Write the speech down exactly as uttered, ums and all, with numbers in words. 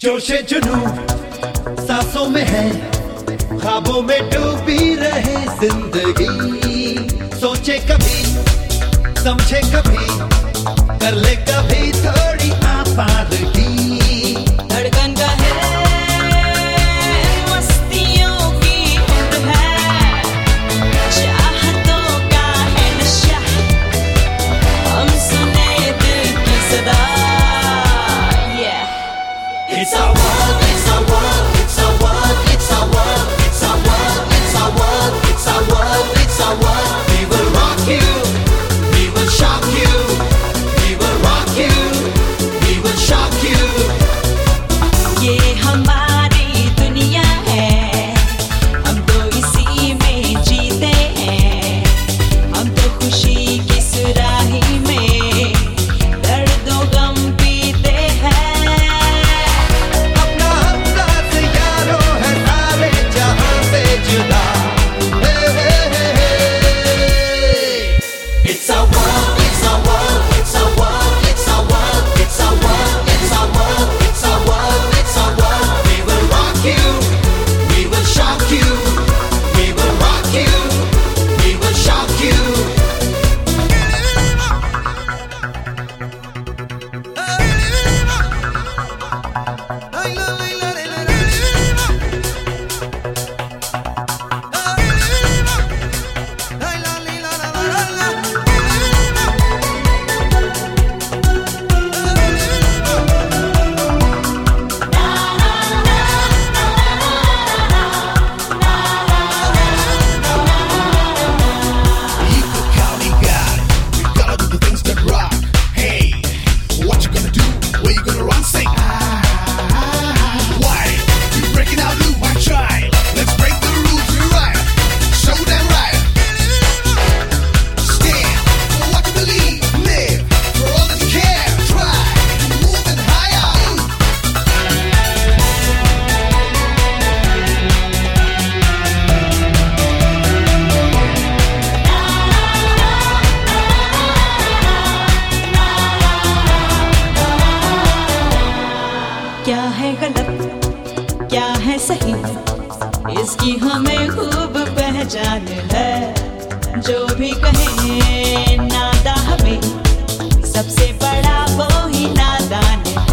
जोशे जुनू सांसों में है, ख्वाबों में डूबी रहे जिंदगी। सोचे कभी, समझे कभी, कर ले कभी थोड़ी आपादगी। धड़कन का है मस्तियों की धुन है, चाहतों का है नशा, हम सुने दिल की सदा। Yeah, it's our world, it's our world, it's our world, it's our world, it's our world, it's our world, it's our world, it's our world. We will rock you, we will shock you, we will rock you, we will shock you. ये हमारी दुनिया है, हम तो इसी में जीते हैं, हम तो खुशी की सुराही में दर्दों गम पीते हैं। अपना हमसाथ यारों है सारे जहां से जुदा। Hey, hey, hey, hey. It's our world, it's our world, it's our world, it's our world, it's our world, it's our world, it's our world, it's our world. We will rock you, we will shock you, we will rock you, we will shock you. क्या है गलत क्या है सही, इसकी हमें खूब पहचान है। जो भी कहे नादा हमें, सबसे बड़ा वो ही नादान है।